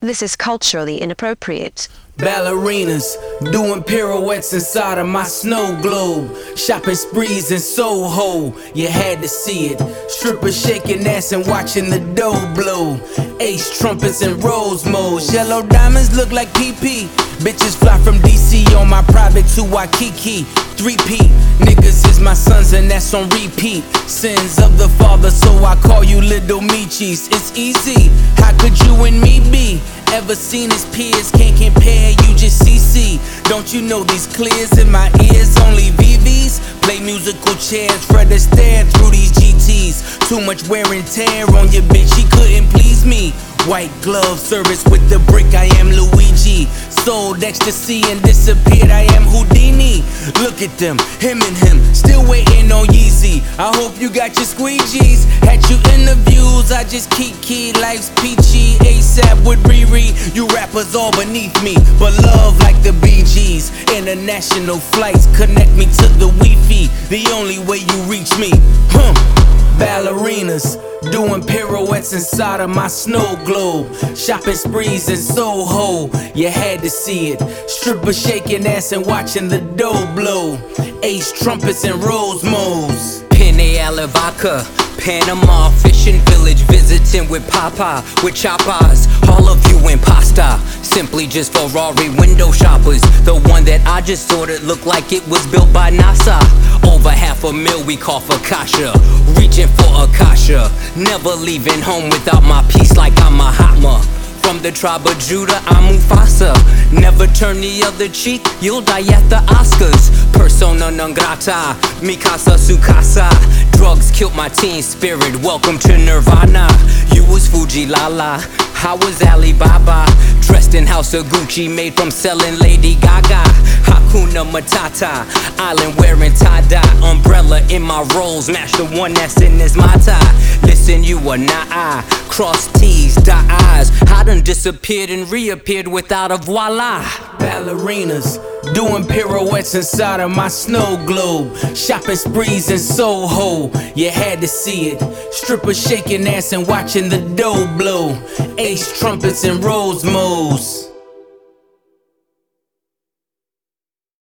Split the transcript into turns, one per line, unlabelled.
This is culturally inappropriate.
Ballerinas doing pirouettes inside of my snow globe. Shopping sprees in Soho, you had to see it. Strippers shaking ass and watching the dough blow. Ace trumpets and rose modes. Yellow diamonds look like PP. Bitches fly from DC on my private to Waikiki. 3P, niggas is my sons and that's on repeat. Sins of the father, so I call you little Michis. It's easy, how could you and me be? Ever seen his peers, can't compare, you just CC. Don't you know these clears in my ears, only VVs? Play musical chairs, Fred Astaire through these GTs. Too much wear and tear on your bitch, she couldn't please me. White glove service with the brick, I am Luigi. Sold ecstasy and disappeared, I am Houdini. Look at them, him and him, still waiting on Yeezy. I hope you got your squeegees. Had you interviews, I just key, life's peachy. ASAP with Riri, you rappers all beneath me, but love like the Bee Gees. International flights connect me to the Wi-Fi, the only way you reach me. Ballerinas doing pirouettes inside of my snow globe. Shopping sprees in Soho, you had to see it. Strippers shaking ass and watching the dough blow. Ace trumpets and rose modes.
Penne alla vodka, Panama fishing village, visiting with Papa, with choppers. All of you impasta, simply just Ferrari window shoppers. The one that I just ordered looked like it was built by NASA. Over $500,000 we call for Kasha, reaching for Akasha. Never leaving home without my piece like I'm Mahatma. From the tribe of Judah, I'm Mufasa. Never turn the other cheek, you'll die at the Oscars. Persona non grata, mi casa su casa. Drugs killed my teen spirit, welcome to Nirvana. You was Fuji Lala, I was Alibaba. Dressed in House of Gucci, made from selling Lady Gaga. Hakuna Matata, island wearing tie-dye. Umbrella in my rolls, match the one that's in his mata. Listen, you are not I, cross T's, dot I's. I done disappeared and reappeared without a voila.
Ballerinas doing pirouettes inside of my snow globe. Shopping sprees in Soho, you had to see it. Strippers shaking ass and watching the dough blow. Ace trumpets and rose modes.